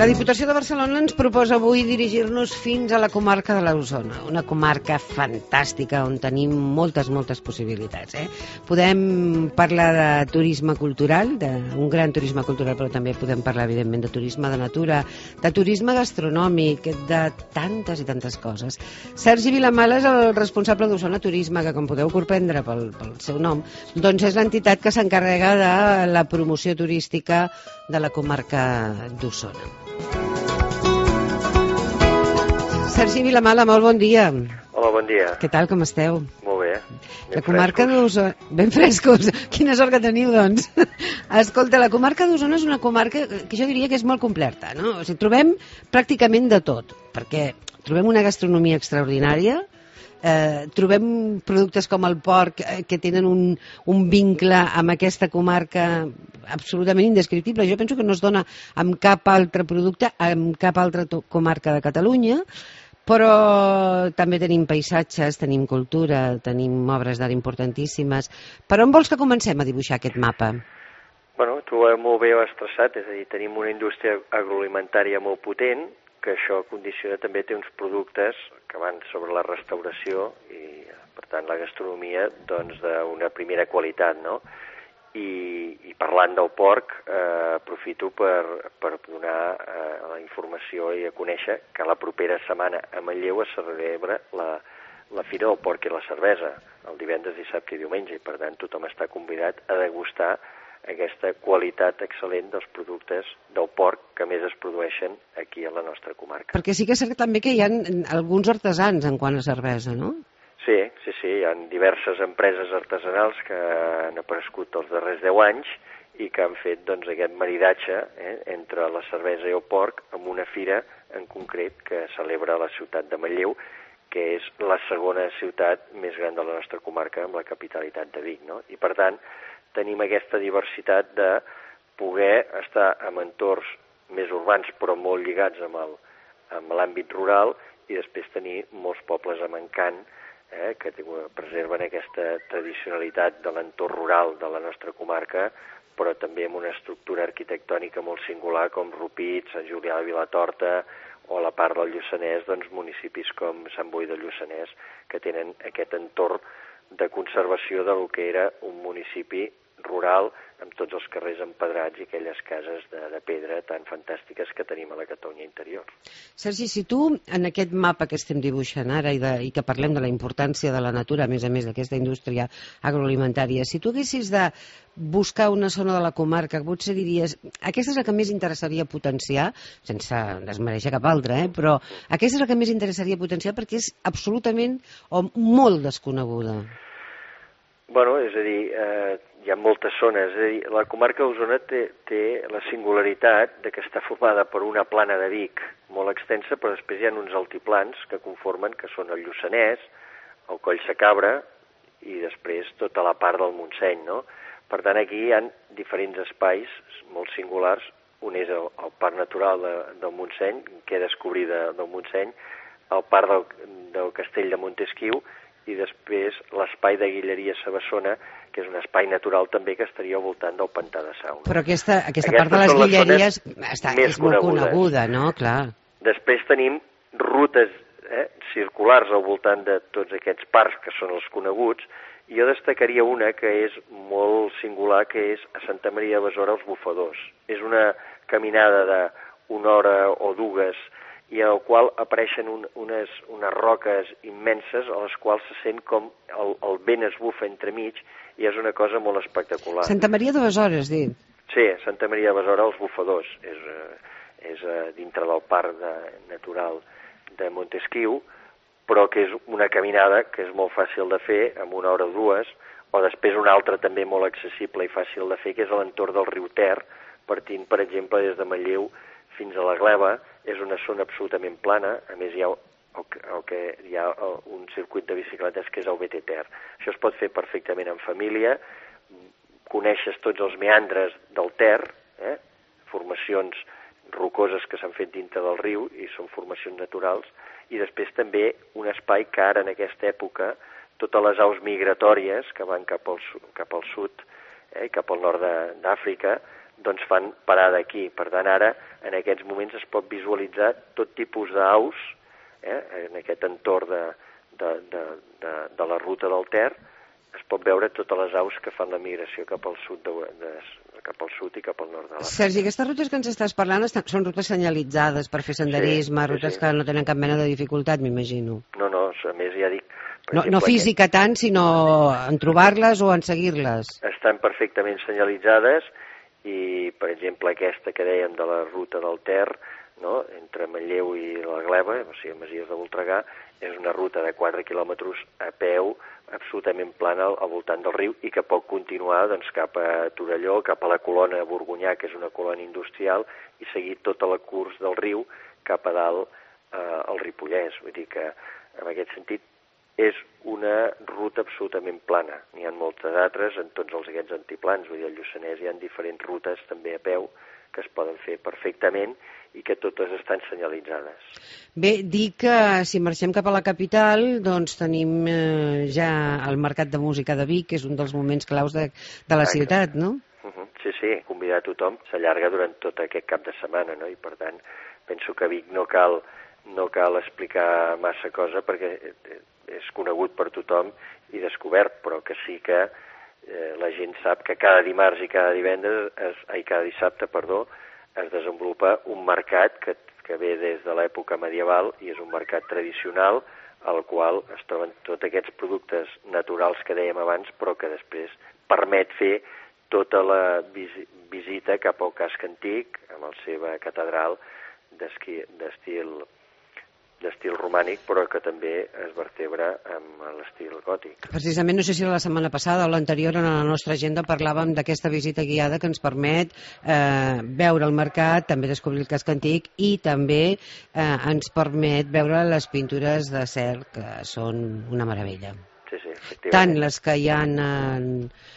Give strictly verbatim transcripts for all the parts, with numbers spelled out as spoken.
La Diputació de Barcelona ens proposa avui dirigir-nos fins a la comarca de l'Osona, una comarca fantàstica on tenim moltes, moltes possibilitats. Eh? Podem parlar de turisme cultural, d'un gran turisme cultural, però també podem parlar, evidentment, de turisme de natura, de turisme gastronòmic, de tantes i tantes coses. Sergi Vilamala és el responsable d'Osona Turisme, que, com podeu comprendre pel, pel seu nom, doncs és l'entitat que s'encarrega de la promoció turística de la comarca d'Osona. Sergi Vilamala, molt bon dia. Hola, bon dia. Què tal, com esteu? Molt bé. La comarca d'Osona... Ben frescos. Quina sort que teniu, doncs. Escolta, la comarca d'Osona és una comarca que jo diria que és molt completa, no? O sigui, trobem pràcticament de tot, perquè trobem una gastronomia extraordinària, Eh, trobem productes com el porc eh, que tenen un, un vincle amb aquesta comarca absolutament indescriptible. Jo penso que no es dona amb cap altre producte, amb cap altra comarca de Catalunya, però també tenim paisatges, tenim cultura, tenim obres d'art importantíssimes. Per on vols que comencem a dibuixar aquest mapa? Bueno, tu molt bé ho has traçat, és a dir, tenim una indústria agroalimentària molt potent, que això condiciona també té uns productes que van sobre la restauració i, per tant, la gastronomia doncs d'una primera qualitat, no? I, i parlant del porc, eh, aprofito per, per donar eh, la informació i a conèixer que la propera setmana a Manlleu es celebra la, la Fira del Porc i la Cervesa, el divendres, dissabte i diumenge, i per tant tothom està convidat a degustar aquesta qualitat excel·lent dels productes del porc que més es produeixen aquí a la nostra comarca. Perquè sí que és cert també que hi ha alguns artesans en quant a cervesa, no? Sí, sí, sí, hi ha diverses empreses artesanals que han aparegut els darrers deu anys i que han fet doncs, aquest maridatge eh, entre la cervesa i el porc amb una fira en concret que celebra a la ciutat de Manlleu, que és la segona ciutat més gran de la nostra comarca amb la capitalitat de Vic, no? I per tant, tenim aquesta diversitat de poder estar en entorns més urbans però molt lligats amb el, amb l'àmbit rural i després tenir molts pobles amb encant eh, que preserven aquesta tradicionalitat de l'entorn rural de la nostra comarca, però també amb una estructura arquitectònica molt singular com Rupit, Sant Julià de Vilatorta o la part del Lluçanès, doncs municipis com Sant Boi de Lluçanès que tenen aquest entorn de conservació del que era un municipi rural amb tots els carrers empedrats i aquelles cases de, de pedra tan fantàstiques que tenim a la Catalunya interior. Sergi, si tu en aquest mapa que estem dibuixant ara i, de, i que parlem de la importància de la natura, a més a més d'aquesta indústria agroalimentària, si tu haguessis de buscar una zona de la comarca, potser diries aquesta és la que més interessaria potenciar, sense desmereixer cap altra, eh? Però aquesta és la que més interessaria potenciar perquè és absolutament o molt desconeguda. Bueno, és a dir, eh, hi ha moltes zones, és a dir, la comarca d'Osona té, té la singularitat de que està formada per una plana de Vic molt extensa, però després hi ha uns altiplans que conformen, que són el Lluçanès, el Coll Sacabra i després tota la part del Montseny, no? Per tant, aquí hi ha diferents espais molt singulars, un és el, el Parc Natural de, del Montseny, que he descobrit de, del Montseny, el Parc del, del Castell de Montesquiu, i després l'espai de Guilleria Sabassona, que és un espai natural també que estaria al voltant del Pantà de Sauna. Però aquesta, aquesta part de les Guilleries està, és molt coneguda, no? Clar. Després tenim rutes eh, circulars al voltant de tots aquests parcs que són els coneguts, i jo destacaria una que és molt singular, que és a Santa Maria de Besora els Bufadors. És una caminada d'una hora o dues i en el qual apareixen un, unes, unes roques immenses a les quals se sent com el, el vent es bufa entremig i és una cosa molt espectacular. Santa Maria de Besora, has dit? Sí, Santa Maria de Besora, els Bufadors. És, és dintre del parc de, natural de Montesquiu, però que és una caminada que és molt fàcil de fer, en una hora o dues, o després una altra també molt accessible i fàcil de fer, que és a l'entorn del riu Ter, partint, per exemple, des de Manlleu fins a la Gleva. És una zona absolutament plana, a més hi ha, el, el que hi ha un circuit de bicicletes que és el B T Ter. Això es pot fer perfectament en família, coneixes tots els meandres del Ter, eh? Formacions rocoses que s'han fet dintre del riu i són formacions naturals, i després també un espai que ara en aquesta època totes les aus migratòries que van cap al, cap al sud, eh? cap al nord d'Àfrica, doncs fan parada aquí. Per tant, ara, en aquests moments, es pot visualitzar tot tipus d'aus, eh, en aquest entorn de, de, de, de, de la ruta del Ter, es pot veure totes les aus que fan la migració cap al sud, de, de, cap al sud i cap al nord de l'Àfrica. Sergi, aquestes rutes que ens estàs parlant estan, són rutes senyalitzades per fer senderisme, sí, sí, rutes sí. que no tenen cap mena de dificultat, m'imagino. No, no, a més ja dic... No, exemple, no física tant, sinó en trobar-les o en seguir-les. Estan perfectament senyalitzades i, per exemple, aquesta que dèiem de la ruta del Ter, no?, entre Manlleu i la Gleva, o sigui, Masies de Voltregà, és una ruta de quatre quilòmetres a peu, absolutament plana al, al voltant del riu i que pot continuar doncs, cap a Torelló, cap a la colona Borgonyà, que és una colònia industrial, i seguir tot el curs del riu cap a dalt eh, al Ripollès. Vull dir que, en aquest sentit, és una ruta absolutament plana. N'hi ha moltes altres en tots els aquests antiplans. Vull dir, al Lluçanès hi ha diferents rutes també a peu que es poden fer perfectament i que totes estan senyalitzades. Bé, dir que si marxem cap a la capital, doncs tenim eh, ja el Mercat de Música de Vic, que és un dels moments claus de, de la ciutat, no? Uh-huh. Sí, sí, convidar a tothom. S'allarga durant tot aquest cap de setmana, no? I per tant, penso que a Vic no cal, no cal explicar massa cosa perquè és conegut per tothom i descobert, però que sí que eh, la gent sap que cada dimarts i cada divendres, es, ai, cada dissabte, perdó, es desenvolupa un mercat que, que ve des de l'època medieval i és un mercat tradicional al qual es troben tots aquests productes naturals que dèiem abans, però que després permet fer tota la vis- visita cap al casc antic, amb la seva catedral d'estil d'estil romànic, però que també es vertebra amb l'estil gòtic. Precisament, no sé si la setmana passada o l'anterior en la nostra agenda parlàvem d'aquesta visita guiada que ens permet eh, veure el mercat, també descobrir el casc antic i també eh, ens permet veure les pintures de cel, que són una meravella. Sí, sí, efectivament. Tant les que hi ha en,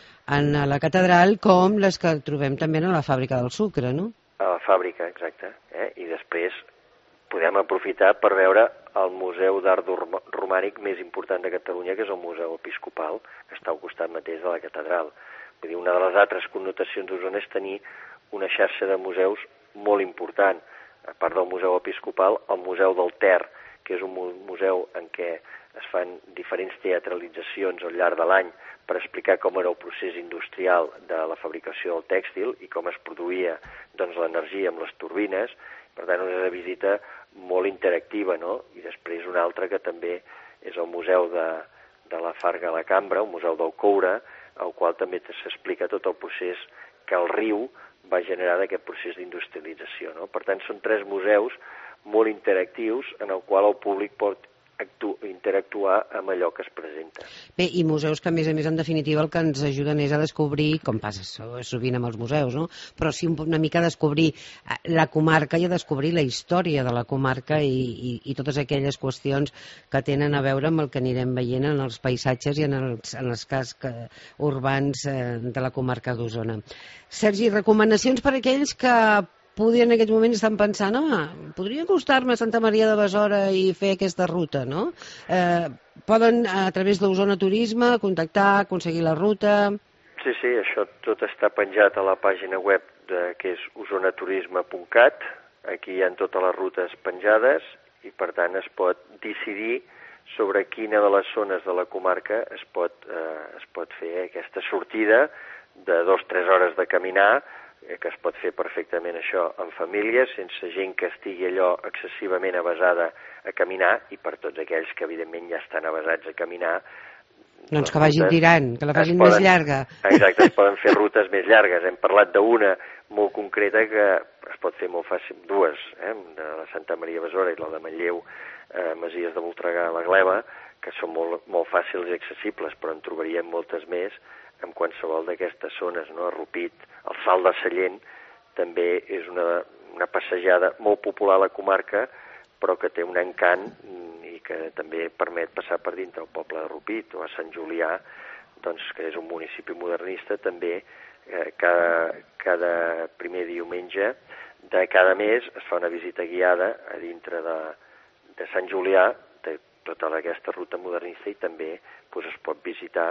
en la catedral com les que trobem també en la fàbrica del sucre, no? A la fàbrica, exacte. Eh? I després podem aprofitar per veure el Museu d'Art Romànic més important de Catalunya, que és el Museu Episcopal, que està al costat mateix de la catedral. Vull dir, una de les altres connotacions d'Osona és tenir una xarxa de museus molt important. A part del Museu Episcopal, el Museu del Ter, que és un museu en què es fan diferents teatralitzacions al llarg de l'any per explicar com era el procés industrial de la fabricació del tèxtil i com es produïa doncs, l'energia amb les turbines. Per tant, és una visita molt interactiva, no? I després una altra que també és el Museu de, de la Farga a la Cambra, el Museu del Coure, al qual també s'explica tot el procés que el riu va generar d'aquest procés d'industrialització, no? Per tant, són tres museus molt interactius en el qual el públic pot actu- interactuar amb allò que es presenta. Bé, i museus que, a més a més, en definitiva, el que ens ajuden és a descobrir, com passa sovint amb els museus, no? Però sí una mica a descobrir la comarca i a descobrir la història de la comarca i, i, i totes aquelles qüestions que tenen a veure amb el que anirem veient en els paisatges i en els, en els cascs urbans eh, de la comarca d'Osona. Sergi, recomanacions per a aquells que podrien en aquest moment estan pensant, home, podria acostar-me a Santa Maria de Besora i fer aquesta ruta, no? Eh, poden, a través d'Osona Turisme, contactar, aconseguir la ruta... Sí, sí, això tot està penjat a la pàgina web de, que és osonaturisme punt cat. Aquí hi ha totes les rutes penjades i, per tant, es pot decidir sobre quina de les zones de la comarca es pot, eh, es pot fer aquesta sortida de dos o tres hores de caminar, que es pot fer perfectament això en família, sense gent que estigui allò excessivament avasada a caminar, i per tots aquells que evidentment ja estan avasats a caminar. Doncs que vagin tirant, que la facin poden, més llarga. Exacte, es poden fer rutes més llargues. Hem parlat d'una molt concreta que es pot fer molt fàcil, dues, eh, de la Santa Maria Besora i la de Manlleu, eh, Masies de Voltregà, la Gleva, que són molt, molt fàcils i accessibles, però en trobaríem moltes més en qualsevol d'aquestes zones, no? Rupit, el Salt de Sallent també és una, una passejada molt popular a la comarca, però que té un encant i que també permet passar per dintre el poble de Rupit, o a Sant Julià, doncs, que és un municipi modernista, també eh, cada, cada primer diumenge de cada mes es fa una visita guiada a dintre de, de Sant Julià, de tota aquesta ruta modernista, i també doncs, es pot visitar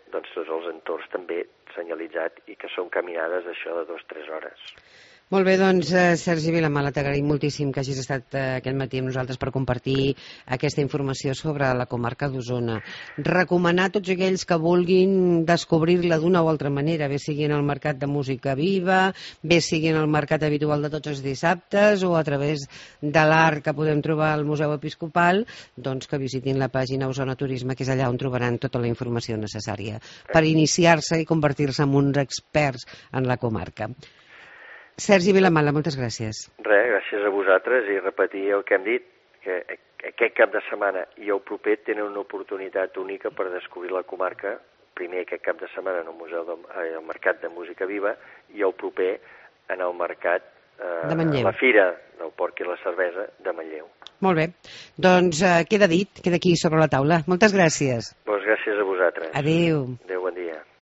doncs tots els entorns també senyalitzat i que són caminades d'això de dues o tres hores. Molt bé, doncs, eh, Sergi Vilamala, t'agraïm moltíssim que hagis estat eh, aquest matí amb nosaltres per compartir aquesta informació sobre la comarca d'Osona. Recomanar a tots aquells que vulguin descobrir-la d'una o altra manera, bé sigui en el mercat de música viva, bé sigui en el mercat habitual de tots els dissabtes o a través de l'art que podem trobar al Museu Episcopal, doncs que visitin la pàgina Osona Turisme, que és allà on trobaran tota la informació necessària per iniciar-se i convertir-se en uns experts en la comarca. Sergi Vilamala, moltes gràcies. Res, gràcies a vosaltres i repetir el que hem dit, que aquest cap de setmana i el proper tenen una oportunitat única per descobrir la comarca, primer aquest cap de setmana en el Museu de, el Mercat de Música Viva i el proper en el Mercat, eh, de Manlleu. La Fira del Porc i la Cervesa de Manlleu. Molt bé, doncs eh, queda dit, queda aquí sobre la taula. Moltes gràcies. Doncs gràcies a vosaltres. Adéu. Adéu.